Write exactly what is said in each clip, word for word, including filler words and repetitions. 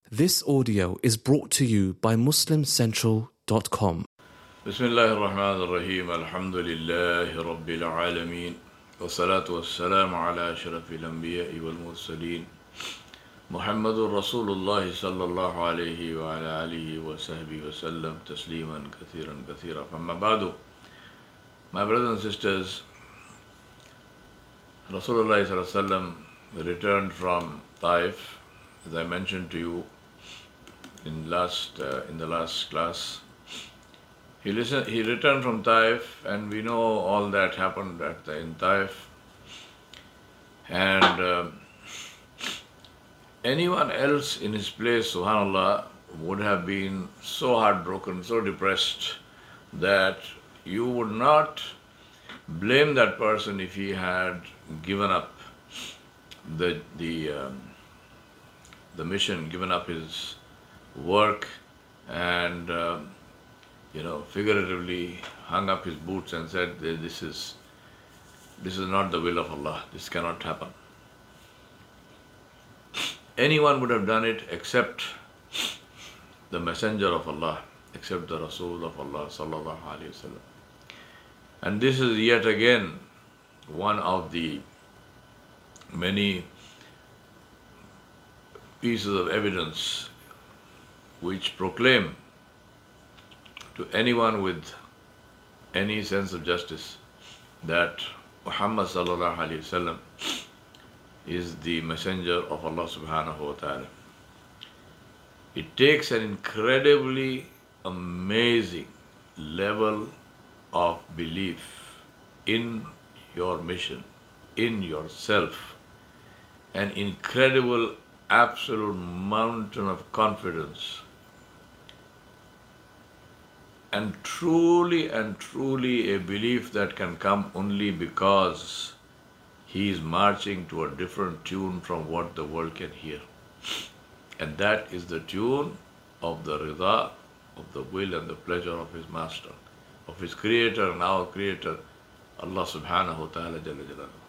This audio is brought to you by muslim central dot com. Bismillah ar-Rahman ar-Rahim. Alhamdulillahi Rabbil Alameen. Wa salatu wa salamu ala ashrafil anbiya'i wal mursaleen. Muhammadur Rasulullah sallallahu alayhi wa ala alihi wa sahbihi wa sallam. Tasliman kathiran kathira. Amma ba'du. My brothers and sisters, Rasulullah sallallahu alayhi wa sallam returned from Taif, as I mentioned to you in last uh, in the last class. He listened, he returned from Taif, and we know all that happened at the, in Taif. And uh, anyone else in his place, subhanAllah, would have been so heartbroken, so depressed, that you would not blame that person if he had given up the the um, the mission, given up his work, and uh, you know, figuratively hung up his boots and said, "This is this is not the will of Allah. This cannot happen." Anyone would have done it except the Messenger of Allah, except the Rasul of Allah sallallahu alaihi wasallam. And this is yet again one of the many pieces of evidence which proclaim to anyone with any sense of justice that Muhammad sallallahu alaihi wasallam is the messenger of Allah subhanahu wa ta'ala. It takes an incredibly amazing level of belief in your mission, in yourself, an incredible absolute mountain of confidence, and truly and truly a belief that can come only because he is marching to a different tune from what the world can hear. And that is the tune of the rida, of the will and the pleasure of his master, of his creator and our creator, Allah subhanahu wa ta'ala jalla jalaluhu.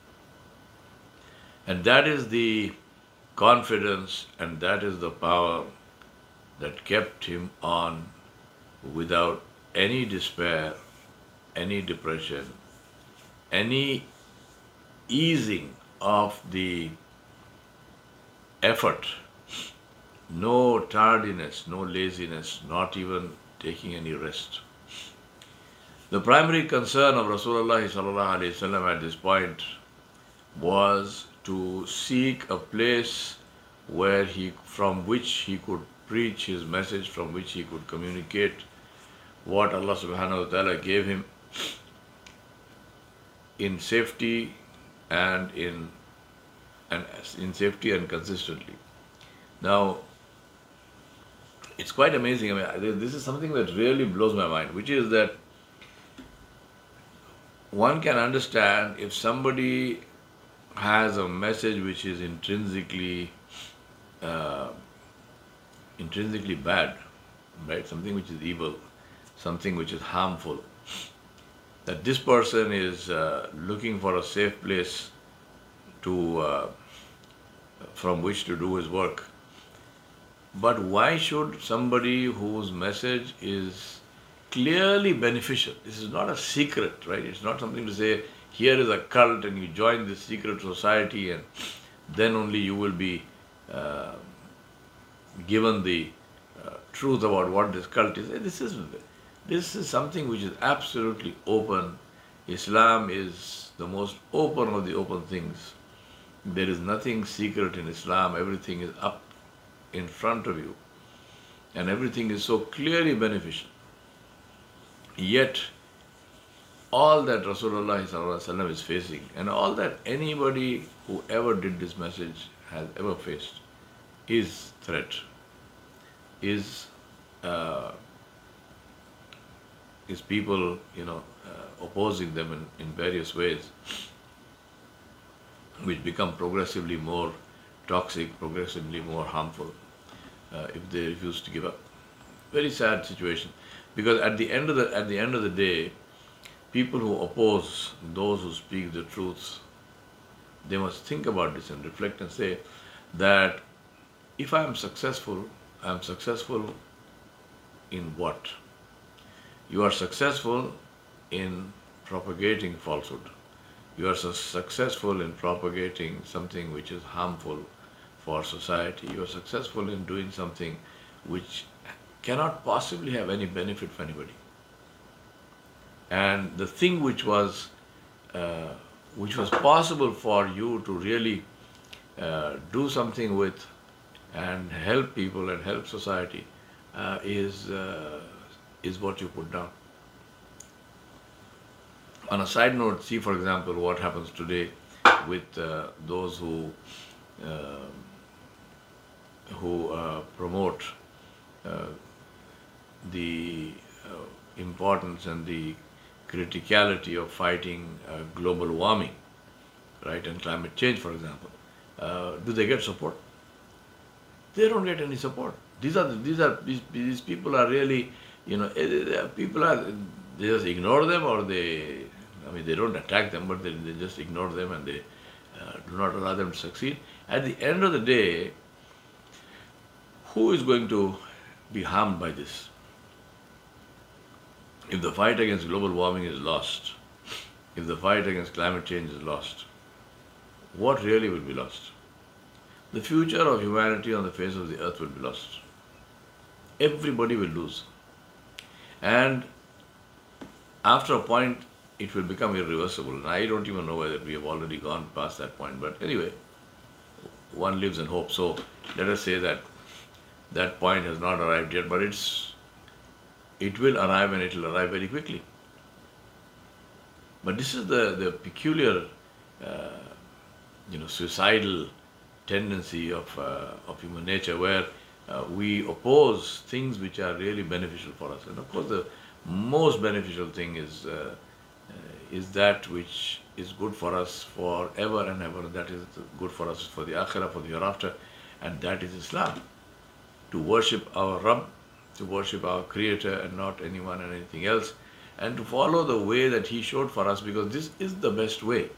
And that is the confidence, and that is the power that kept him on without any despair, any depression, any easing of the effort, no tardiness, no laziness, not even taking any rest. The primary concern of Rasulullah sallallahu alaihi wasallam at this point was to seek a place where he, from which he could preach his message, from which he could communicate what Allah subhanahu wa ta'ala gave him in safety and in and in safety and consistently. Now, it's quite amazing. I mean, this is something that really blows my mind, which is that one can understand if somebody has a message which is intrinsically uh, intrinsically bad, right? Something which is evil, something which is harmful, that this person is uh, looking for a safe place to uh, from which to do his work. But why should somebody whose message is clearly beneficial, this is not a secret, right? It's not something to say, here is a cult and you join this secret society and then only you will be uh, given the uh, truth about what this cult is. This is this is something which is absolutely open. Islam is the most open of the open things. There is nothing secret in Islam. Everything is up in front of you, and everything is so clearly beneficial. Yet, all that Rasulullah sallallahu alaihi wasallam is facing, and all that anybody who ever did this message has ever faced, is threat, is uh, is people, you know, uh, opposing them in, in various ways, which become progressively more toxic, progressively more harmful, uh, if they refuse to give up. Very sad situation, because at the end of the at the end of the day, people who oppose those who speak the truth, they must think about this and reflect and say that if I am successful, I am successful in what? You are successful in propagating falsehood. You are su- successful in propagating something which is harmful for society. You are successful in doing something which cannot possibly have any benefit for anybody. And the thing which was uh, which was possible for you to really uh, do something with and help people and help society uh, is uh, is what you put down. On a side note, see for example what happens today with uh, those who uh, who uh, promote uh, the uh, importance and the criticality of fighting uh, global warming, right, and climate change, for example. Uh, do they get support? They don't get any support. These are these are these, these people are really, you know, eh, eh, people are they just ignore them, or they, I mean, they don't attack them, but they, they just ignore them, and they uh, do not allow them to succeed. At the end of the day, who is going to be harmed by this? If the fight against global warming is lost, if the fight against climate change is lost, what really will be lost? The future of humanity on the face of the earth will be lost. Everybody will lose. And after a point, it will become irreversible. And I don't even know whether we have already gone past that point. But anyway, one lives in hope. So let us say that that point has not arrived yet, but it's it will arrive, and it will arrive very quickly. But this is the, the peculiar, uh, you know, suicidal tendency of, uh, of human nature, where uh, we oppose things which are really beneficial for us. And of course, the most beneficial thing is uh, uh, is that which is good for us forever and ever. That is good for us for the akhirah, for the hereafter, and that is Islam. To worship our Rabb, to worship our Creator and not anyone and anything else, and to follow the way that He showed for us, because this is the best way.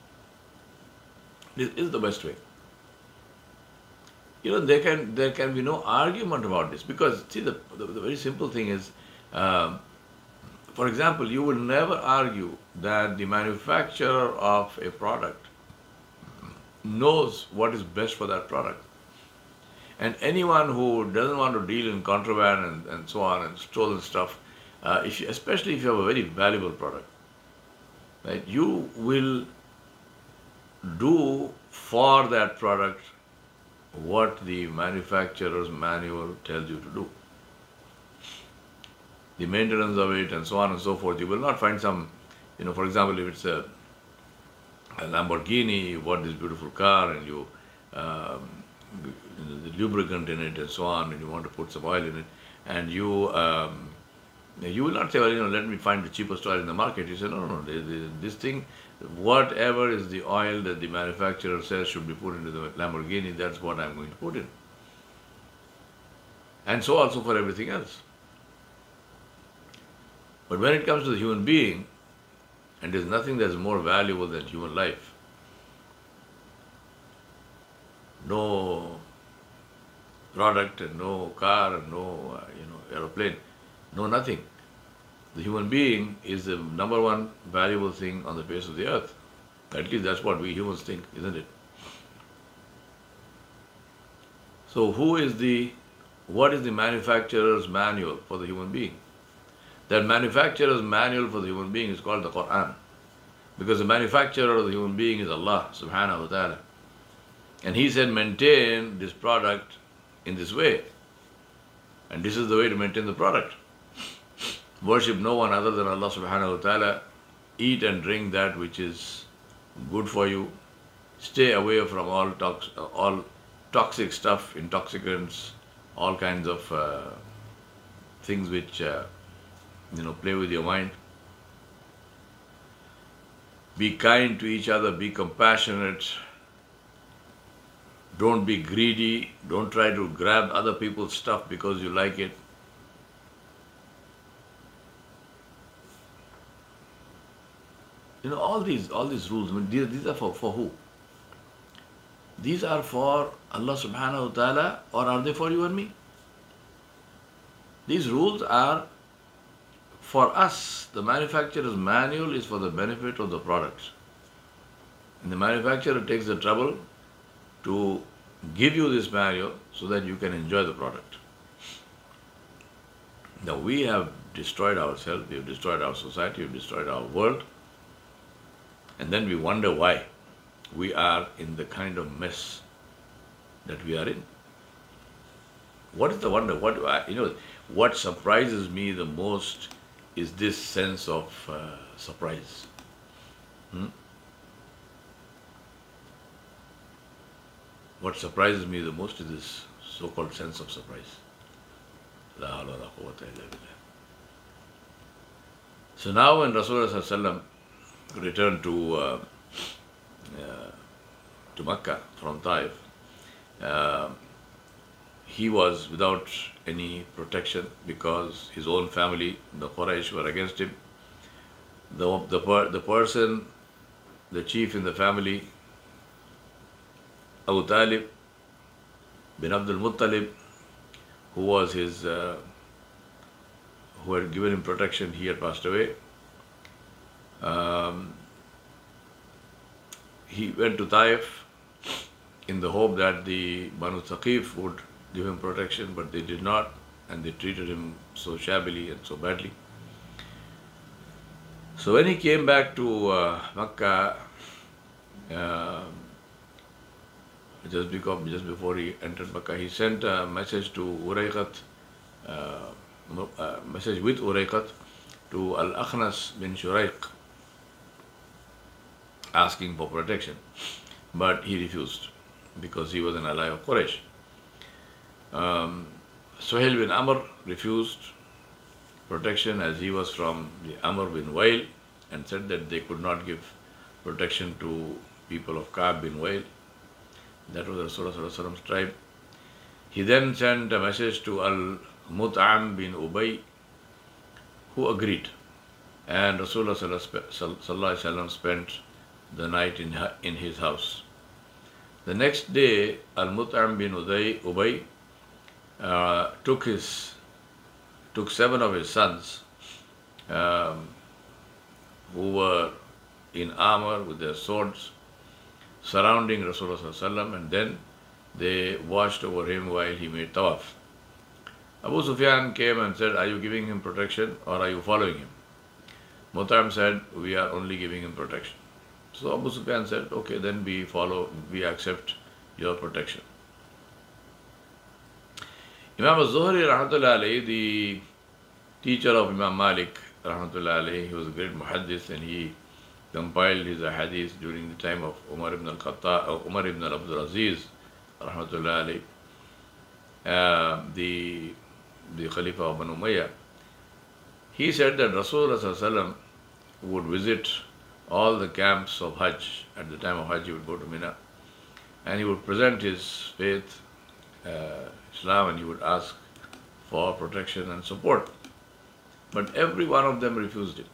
This is the best way. You know, there can there can be no argument about this, because see, the the, the very simple thing is, um, for example, you will never argue that the manufacturer of a product knows what is best for that product. And anyone who doesn't want to deal in contraband and, and so on and stolen stuff, uh, if you, especially if you have a very valuable product, right, you will do for that product what the manufacturer's manual tells you to do. The maintenance of it and so on and so forth. You will not find some, you know, for example, if it's a, a Lamborghini, you bought this beautiful car and you, um, the lubricant in it and so on, and you want to put some oil in it, and you um, you will not say, well, you know, let me find the cheapest oil in the market. You say, no, no, no, this thing, whatever is the oil that the manufacturer says should be put into the Lamborghini, that's what I'm going to put in. And so also for everything else. But when it comes to the human being, and there's nothing that's more valuable than human life, no product and no car and no uh, you know aeroplane, no nothing. The human being is the number one valuable thing on the face of the earth. At least that's what we humans think, isn't it? So who is the, what is the manufacturer's manual for the human being? That manufacturer's manual for the human being is called the Quran. Because the manufacturer of the human being is Allah subhanahu wa ta'ala. And He said, maintain this product in this way. And this is the way to maintain the product. Worship no one other than Allah subhanahu wa ta'ala. Eat and drink that which is good for you. Stay away from all tox- all toxic stuff, intoxicants, all kinds of uh, things which uh, you know play with your mind. Be kind to each other, be compassionate. Don't be greedy. Don't try to grab other people's stuff because you like it. You know, all these all these rules, I mean, these, these are for, for who? these are for Allah subhanahu wa ta'ala, or are they for you and me? These rules are for us. The manufacturer's manual is for the benefit of the product. And the manufacturer takes the trouble to give you this manual so that you can enjoy the product. Now we have destroyed ourselves, we have destroyed our society, we have destroyed our world, and then we wonder why we are in the kind of mess that we are in. What is the wonder? What do I, you know, what surprises me the most is this sense of uh, surprise. Hmm? What surprises me the most is this so-called sense of surprise. La hawla wa la quwwata illa billah. So now when Rasulullah sallallahu alaihi wasallam returned to uh, uh, to Makkah from Taif, uh, he was without any protection because his own family, the Quraysh, were against him. The, the, per, the person, the chief in the family, Abu Talib bin Abdul Muttalib, who was his, uh, who had given him protection, he had passed away. Um, he went to Taif in the hope that the Banu Thaqif would give him protection, but they did not, and they treated him so shabbily and so badly. So when he came back to uh, Makkah, uh, just, because, just before he entered Makkah, he sent a message to Urayqat, uh, a message with Urayqat to Al-Akhnas bin Shuraiq, asking for protection. But he refused because he was an ally of Quraysh. Um, Suhail bin Amr refused protection as he was from the Amr bin Wail, and said that they could not give protection to people of Ka'b bin Wail. That was Rasulullah's tribe. He then sent a message to Al-Mut'am bin Ubay, who agreed. And Rasulullah sallallahu alaihi wasallam spent the night in, in his house. The next day, Al-Mut'am bin Ubay, Ubay uh, took his took seven of his sons, um, who were in armor with their swords, surrounding Rasulullah sallallahu alaihi wasallam, and then they watched over him while he made tawaf. Abu Sufyan came and said, "Are you giving him protection or are you following him?" Mut'am said, "We are only giving him protection." So Abu Sufyan said, "Okay, then we follow, we accept your protection." Imam al-Zuhri rahmatullahi alayhi, the teacher of Imam Malik rahmatullahi alayhi, he was a great muhaddith, and he compiled his hadith during the time of Umar ibn al-Khattab, uh, Umar ibn al-Abdul Aziz rahmatullahi alayhi, uh, the, the Khalifa of Banu Umayyah. He said that Rasulullah sallallahu alaihi wasallam would visit all the camps of Hajj. At the time of Hajj, he would go to Mina, and he would present his faith, uh, Islam, and he would ask for protection and support. But every one of them refused it,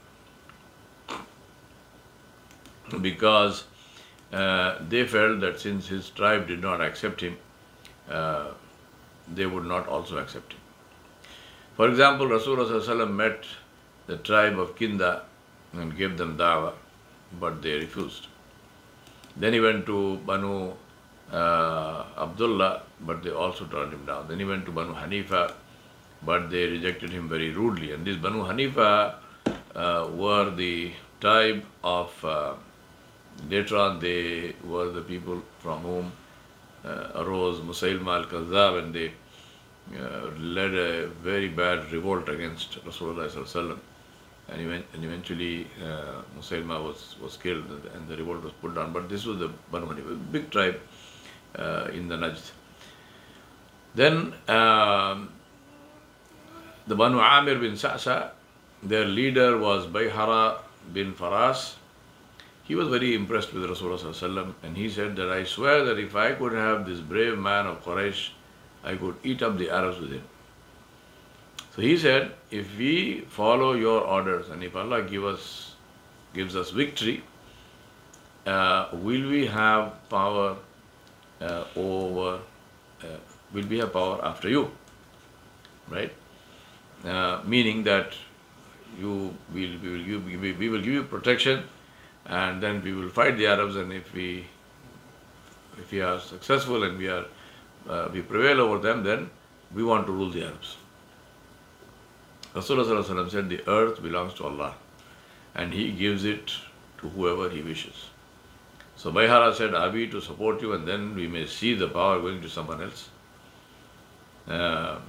because uh, they felt that since his tribe did not accept him, uh, they would not also accept him. For example, Rasulullah sallallahu alaihi wasallam met the tribe of Kinda and gave them da'wah, but they refused. Then he went to Banu uh, Abdullah, but they also turned him down. Then he went to Banu Hanifa, but they rejected him very rudely. And these Banu Hanifa uh, were the tribe of, uh, later on they were the people from whom uh, arose Musaylima al-Kazzab, and they uh, led a very bad revolt against Rasulullah sallallahu alaihi wasallam. And, event, and eventually uh, Musaylima was, was killed, and the revolt was put down. But this was the Banu Hanifa, big tribe uh, in the Najd. Then um, the Banu Amir bin Sa'sa, their leader was Bayhara bin Faras. He was very impressed with Rasulullah sallallahu alaihi wasallam, and he said that, "I swear that if I could have this brave man of Quraysh, I could eat up the Arabs with him." So he said, if we follow your orders and if Allah give us, gives us victory, uh, will we have power uh, over, uh, will be have power after you, right? Uh, meaning that you will, we will give, we we will give you protection, and then we will fight the Arabs, and if we if we are successful and we are uh, we prevail over them, then we want to rule the Arabs. Rasulullah Sallallahu Alaihi Wasallam said, the earth belongs to Allah, and He gives it to whoever He wishes. So Bayhara said, are we to support you, and then we may see the power going to someone else? Uh,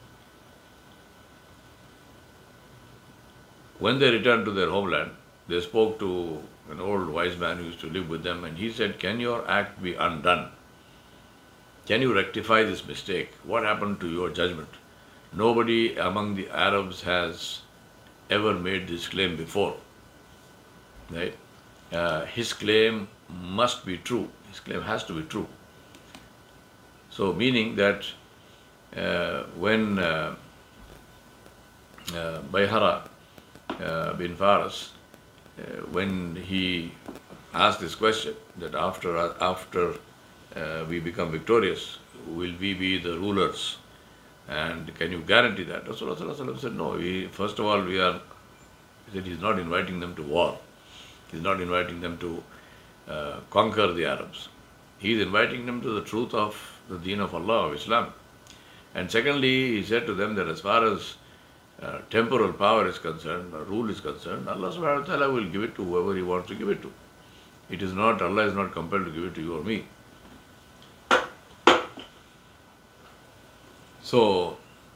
when they returned to their homeland, they spoke to an old wise man who used to live with them, and he said, can your act be undone? Can you rectify this mistake? What happened to your judgment? Nobody among the Arabs has ever made this claim before, right? Uh, his claim must be true. His claim has to be true. So, meaning that uh, when uh, uh, Bayhara uh, bin Faras, uh, when he asked this question, that after after uh, we become victorious, will we be the rulers? And can you guarantee that? Rasulullah said, no. We, first of all, we are. He said he's not inviting them to war. He's not inviting them to uh, conquer the Arabs. He's inviting them to the truth of the deen of Allah, of Islam. And secondly, he said to them that as far as uh, temporal power is concerned, or rule is concerned, Allah subhanahu wa ta'ala will give it to whoever He wants to give it to. It is not, Allah is not compelled to give it to you or me. So,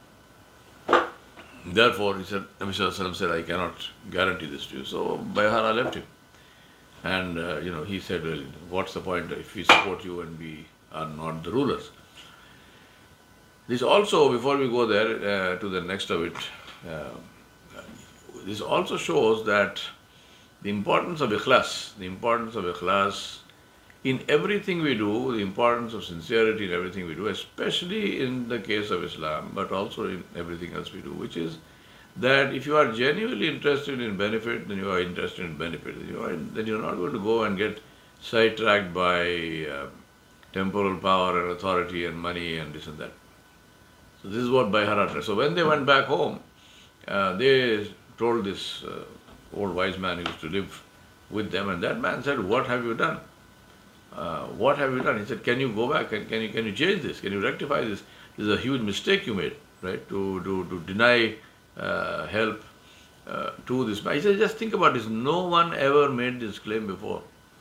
therefore, he said, Nabi Sallallahu Alaihi Wasallam said, I cannot guarantee this to you. So, Bayhara left him. And, uh, you know, he said, well, what's the point if we support you and we are not the rulers? This also, before we go there uh, to the next of it, uh, this also shows that the importance of ikhlas, the importance of ikhlas in everything we do, the importance of sincerity in everything we do, especially in the case of Islam, but also in everything else we do, which is that if you are genuinely interested in benefit, then you are interested in benefit. You are, then you're not going to go and get sidetracked by uh, temporal power and authority and money and this and that. So this is what Bayhara said. So when they went back home, uh, they told this uh, old wise man who used to live with them, and that man said, what have you done? Uh, what have you done? He said, can you go back and can you can you change this? Can you rectify this? This is a huge mistake you made, right? To to, to deny uh, help uh, to this man. He said, just think about this. No one ever made this claim before.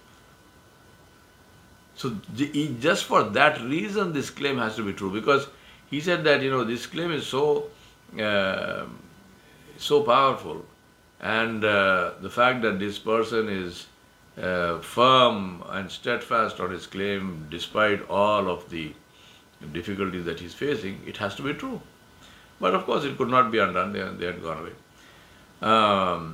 So the, just for that reason, this claim has to be true, because he said that, you know, this claim is so uh, so powerful, and uh, the fact that this person is Uh, firm and steadfast on his claim despite all of the difficulties that he's facing, it has to be true. But of course it could not be undone, they, they had gone away. Um,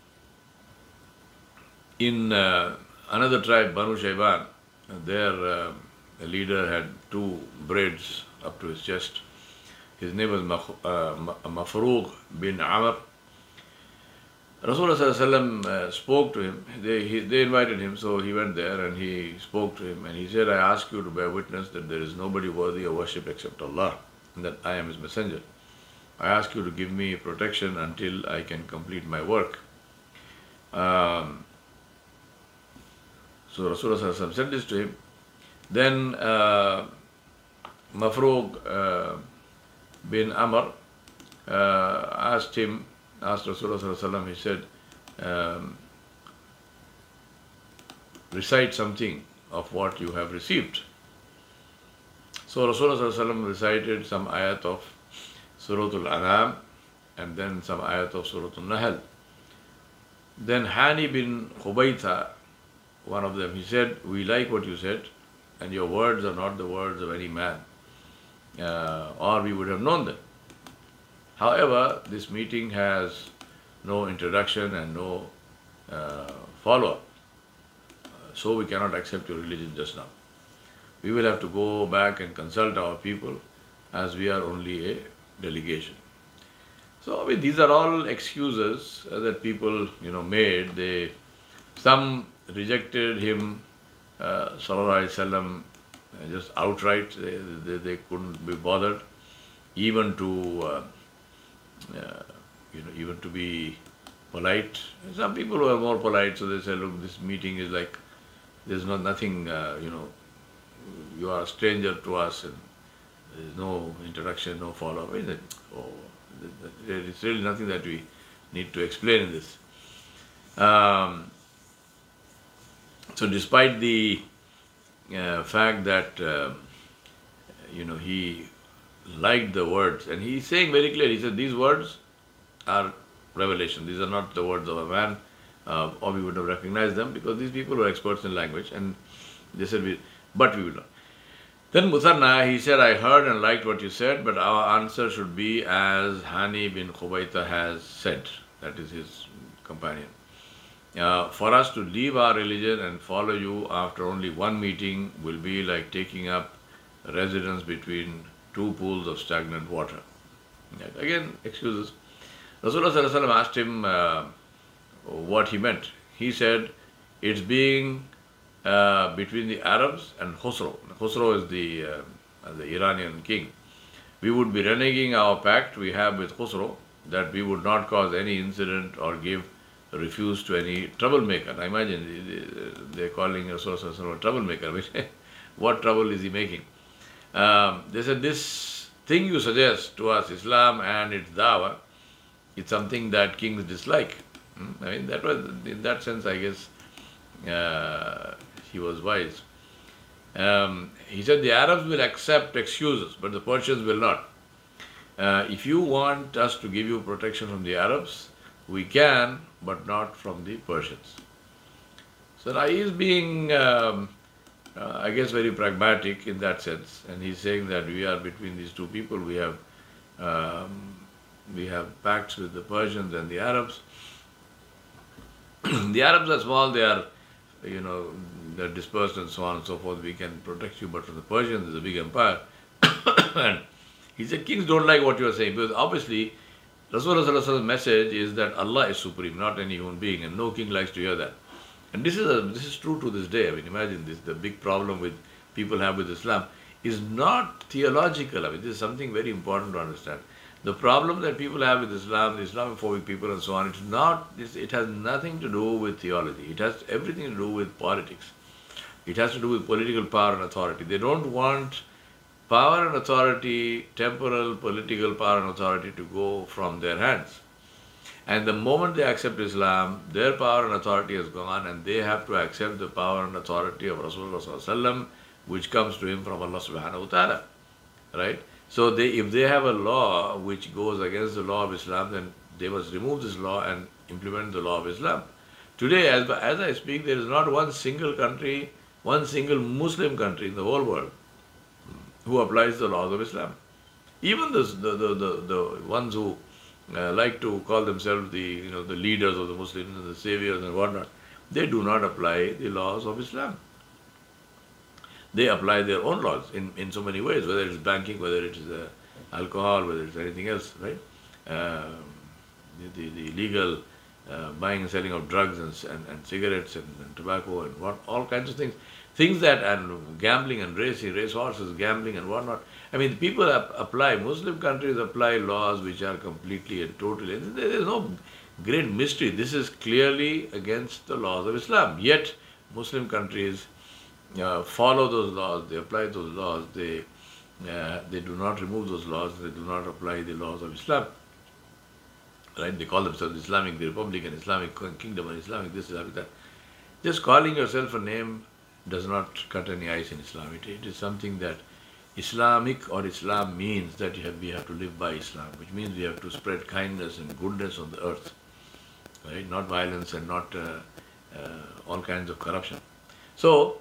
in uh, another tribe, Banu Shayban, their uh, leader had two braids up to his chest. His name was Mafruq bin Amr. Rasulullah Sallallahu Alaihi Wasallam uh, spoke to him. They, he, they invited him, so he went there and he spoke to him. And he said, I ask you to bear witness that there is nobody worthy of worship except Allah, and that I am His messenger. I ask you to give me protection until I can complete my work. Um, so Rasulullah Sallallahu Alaihi Wasallam said this to him. Then uh, Mafruq uh, bin Amr uh, asked him, asked Rasulullah Sallallahu Alaihi Wasallam, he said, um, recite something of what you have received. So Rasulullah Sallallahu Alaihi Wasallam recited some ayat of Suratul An'am and then some ayat of Suratul Nahl. Then Hani bin Khubaytha, one of them, he said, we like what you said, and your words are not the words of any man, uh, or we would have known them. However, this meeting has no introduction and no uh, follow-up, so we cannot accept your religion just now. We will have to go back and consult our people, as we are only a delegation. So I mean, these are all excuses uh, that people, you know, made. They, some rejected him, uh, Sallallahu Alaihi Wasallam, Uh, just outright, they, they, they couldn't be bothered even to, uh, uh, you know, even to be polite. Some people who are more polite, so they say, look, this meeting is like, there's not nothing, uh, you know, you are a stranger to us and there's no introduction, no follow-up. Is it? Oh, there is really nothing that we need to explain in this. Um, so despite the uh, fact that, uh, you know, he liked the words, and he's saying very clearly, he said, these words are revelation. These are not the words of a man, uh, or we would have recognized them because these people were experts in language, and they said, we, but we will not. Then Muthanna, he said, I heard and liked what you said, but our answer should be as Hani bin Khubayta has said, that is his companion. Uh, for us to leave our religion and follow you after only one meeting will be like taking up residence between two pools of stagnant water. Right. Again, excuses. Rasulullah asked him uh, what he meant. He said, it's being uh, between the Arabs and Khusro. Khusro is the, uh, the Iranian king. We would be reneging our pact we have with Khusro that we would not cause any incident or give refuse to any troublemaker. I imagine they're calling Rasulullah a troublemaker. What trouble is he making? Um, they said, this thing you suggest to us, Islam and its dawah, it's something that kings dislike. Hmm? I mean, that was, in that sense, I guess, uh, he was wise. Um, he said, the Arabs will accept excuses, but the Persians will not. Uh, if you want us to give you protection from the Arabs, we can, but not from the Persians. So now he is being, um, uh, I guess, very pragmatic in that sense, and he's saying that we are between these two people. We have, um, we have pacts with the Persians and the Arabs. The Arabs are small; they are, you know, they're dispersed and so on and so forth. We can protect you, but from the Persians, it's a big empire. And he said, kings don't like what you are saying because obviously, Rasulullah's message is that Allah is supreme, not any human being, and no king likes to hear that. And this is a, this is true to this day. I mean, imagine this, the big problem with people have with Islam is not theological. I mean, this is something very important to understand. The problem that people have with Islam, the Islamophobic people and so on, it's not, it's, it has nothing to do with theology. It has everything to do with politics. It has to do with political power and authority. They don't want power and authority, temporal, political power and authority to go from their hands. And the moment they accept Islam, their power and authority has gone and they have to accept the power and authority of Rasulullah, which comes to him from Allah subhanahu wa ta'ala. Right? So they, if they have a law which goes against the law of Islam, then they must remove this law and implement the law of Islam. Today, as, as I speak, there is not one single country, one single Muslim country in the whole world who applies the laws of Islam. Even the, the, the, the, the ones who uh, like to call themselves the, you know, the leaders of the Muslims and the saviors and whatnot, they do not apply the laws of Islam. They apply their own laws in, in so many ways, whether it's banking, whether it's uh, alcohol, whether it's anything else, right? Uh, the, the, the legal uh, buying and selling of drugs and, and, and cigarettes and, and tobacco and what, all kinds of things. Things that, and gambling and racing, race horses, gambling and whatnot. I mean, people ap- apply, Muslim countries apply laws which are completely and totally, there is no great mystery. This is clearly against the laws of Islam. Yet, Muslim countries uh, follow those laws, they apply those laws, they, uh, they do not remove those laws, they do not apply the laws of Islam. Right? They call themselves Islamic, the Republic and Islamic Kingdom and Islamic this, Islamic that. Just calling yourself a name does not cut any ice in Islam. It, it is something that Islamic or Islam means that you have, we have to live by Islam, which means we have to spread kindness and goodness on the earth, right? Not violence and not uh, uh, all kinds of corruption. So,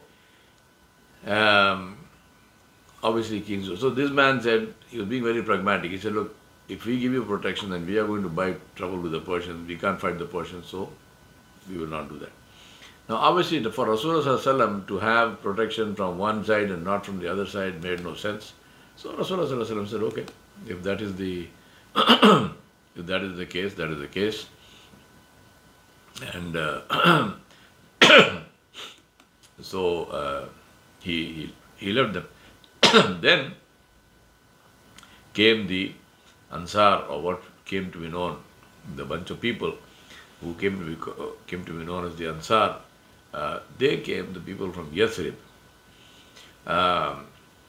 um, obviously kings. So this man said, he was being very pragmatic. He said, look, if we give you protection, then we are going to buy trouble with the Persians. We can't fight the Persians, so we will not do that. Now, obviously, for Rasulullah to have protection from one side and not from the other side made no sense. So Rasulullah said, okay, if that is the if that is the case, that is the case. And uh, so uh, he, he he left them. Then came the Ansar, or what came to be known, the bunch of people who came to be, came to be known as the Ansar. Uh, they came, the people from Yathrib. Um,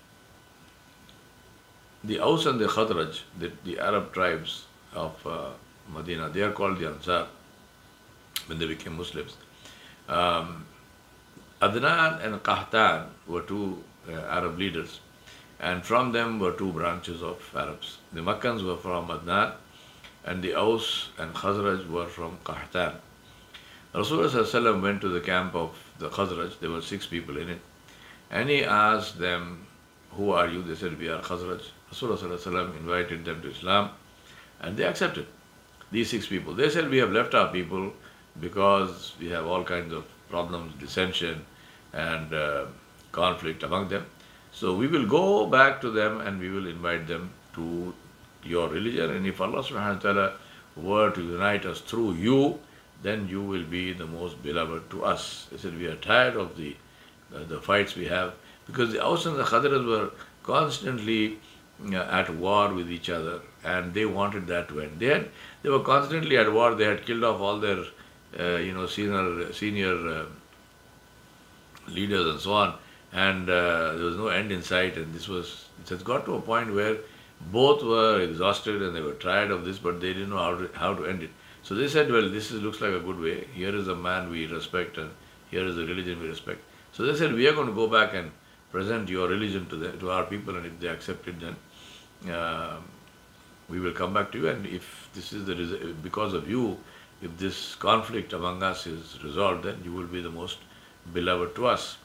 the Aus and the Khazraj, the, the Arab tribes of uh, Medina, they are called the Ansar when they became Muslims. Um, Adnan and Qahtan were two uh, Arab leaders, and from them were two branches of Arabs. The Makkans were from Adnan, and the Aus and Khazraj were from Qahtan. Rasulullah went to the camp of the Khazraj. There were six people in it, and he asked them, "Who are you?" They said, "We are Khazraj." Rasulullah invited them to Islam, and they accepted. These six people. They said, "We have left our people because we have all kinds of problems, dissension, and uh, conflict among them. So we will go back to them and we will invite them to your religion. And if Allah subhanahu wa ta'ala were to unite us through you, then you will be the most beloved to us." They said, "We are tired of the uh, the fights we have," because the Aus and the Khazraj were constantly uh, at war with each other, and they wanted that to end. They had, they were constantly at war. They had killed off all their uh, you know senior senior uh, leaders and so on, and uh, there was no end in sight. And this was it has got to a point where both were exhausted and they were tired of this, but they didn't know how to, how to end it. So they said, "Well, this is, looks like a good way. Here is a man we respect, and here is a religion we respect." So they said, "We are going to go back and present your religion to the, to our people, and if they accept it, then uh, we will come back to you. And if this is the because of you, if this conflict among us is resolved, then you will be the most beloved to us."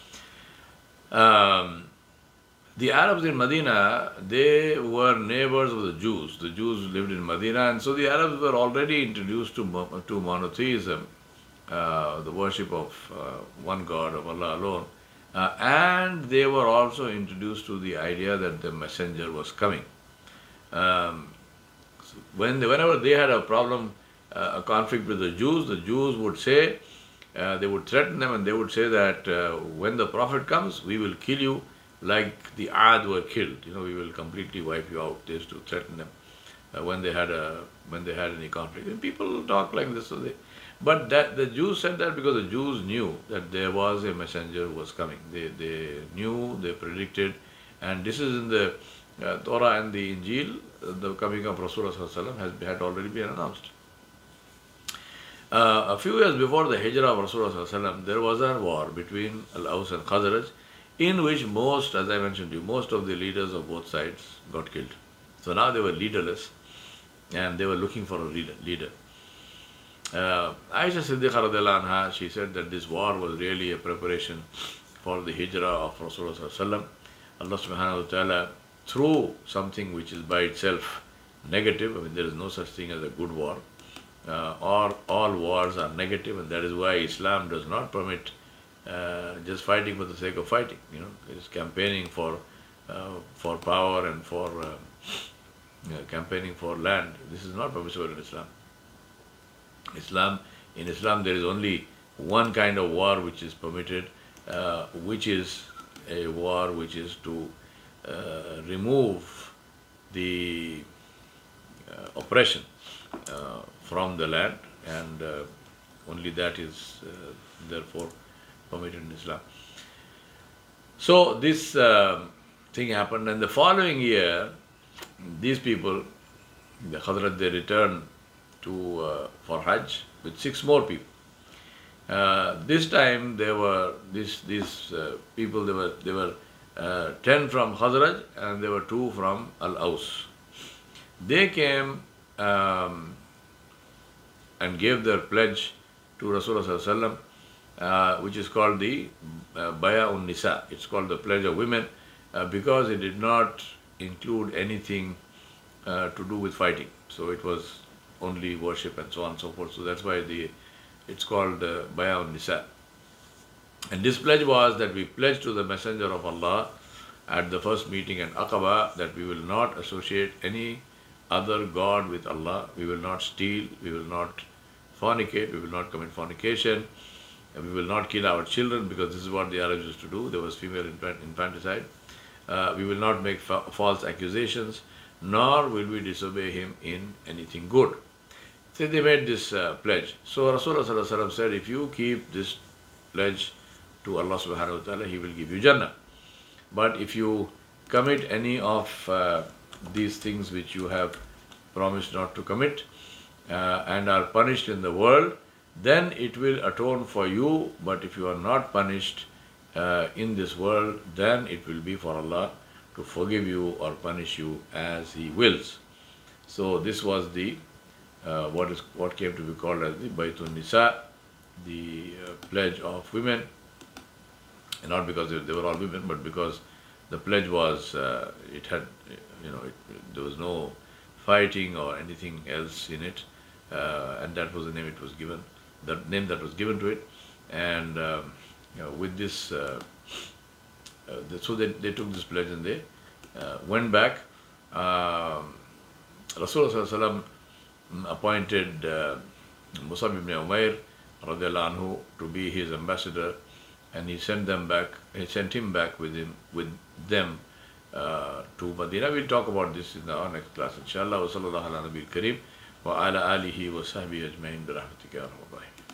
Um, the Arabs in Medina, they were neighbors of the Jews. The Jews lived in Medina, and so the Arabs were already introduced to, to monotheism, uh, the worship of uh, one God, of Allah alone. Uh, and they were also introduced to the idea that the messenger was coming. Um, so when they, whenever they had a problem, uh, a conflict with the Jews, the Jews would say, uh, they would threaten them, and they would say that uh, when the Prophet comes, we will kill you like the Ad were killed. You know, we will completely wipe you out. They used to threaten them uh, when they had a when they had any conflict. And people talk like this, so they. But that the Jews said that because the Jews knew that there was a messenger who was coming. They they knew, they predicted, and this is in the uh, Torah and the Injil. Uh, the coming of Rasulullah has had already been announced. Uh, a few years before the Hijrah of Rasulullah, there was a war between Al-Aus and Khazraj, in which most, as I mentioned to you, most of the leaders of both sides got killed. So now they were leaderless, and they were looking for a leader. leader. Uh, Aisha Siddiqa radiallahu anha, she said that this war was really a preparation for the hijrah of Rasulullah. Allah subhanahu wa ta'ala, through something which is by itself negative, I mean there is no such thing as a good war, uh, or all wars are negative, and that is why Islam does not permit uh, just fighting for the sake of fighting. You know, it's campaigning for uh, for power and for uh, you know, campaigning for land. This is not permissible in Islam. Islam, in Islam there is only one kind of war which is permitted, uh, which is a war which is to uh, remove the uh, oppression uh, from the land, and uh, only that is uh, therefore permitted in Islam. So this uh, thing happened, and the following year these people, the Khazraj, they returned to uh, for Hajj with six more people. Uh, this time there were these these uh, people. There were there were uh, ten from Khazraj and there were two from Al-Aus. They came um, and gave their pledge to Rasulullah sallallahu alaihi wasallam, uh, which is called the uh, Bay'un Nisa. It's called the pledge of women uh, because it did not include anything uh, to do with fighting. So it was only worship and so on and so forth. So that's why the it's called uh, Bay'un Nisa. And this pledge was that we pledged to the Messenger of Allah at the first meeting at Aqaba that we will not associate any other God with Allah. We will not steal, we will not fornicate, we will not commit fornication, we will not kill our children, because this is what the Arabs used to do. There was female infant- infanticide. Uh, we will not make fa- false accusations, nor will we disobey him in anything good. So they made this uh, pledge. So Rasulullah sallallahu alaihi wasallam said, if you keep this pledge to Allah subhanahu wa ta'ala, He will give you Jannah. But if you commit any of uh, these things which you have promised not to commit uh, and are punished in the world, then it will atone for you. But if you are not punished uh, in this world, then it will be for Allah to forgive you or punish you as He wills. So this was the uh, what is what came to be called as the Baytun Nisa, the uh, pledge of women. And not because they, they were all women, but because the pledge was, uh, it had, you know, it, there was no fighting or anything else in it, uh, and that was the name it was given, the name that was given to it. And um, you know, with this, uh, uh, the, so they, they took this pledge and they uh, went back. Um, Rasulullah sallallahu alaihi wasallam appointed uh, Musab ibn Umair radiallahu anhu to be his ambassador, and he sent them back. He sent him back with him, with them uh, to Medina. We'll talk about this in our next class, inshallah. Wa sallallahu ala nabiyil kareem wa ala alihi wa sahbihi ajma'in bi rahmatika ya rabbal alamin.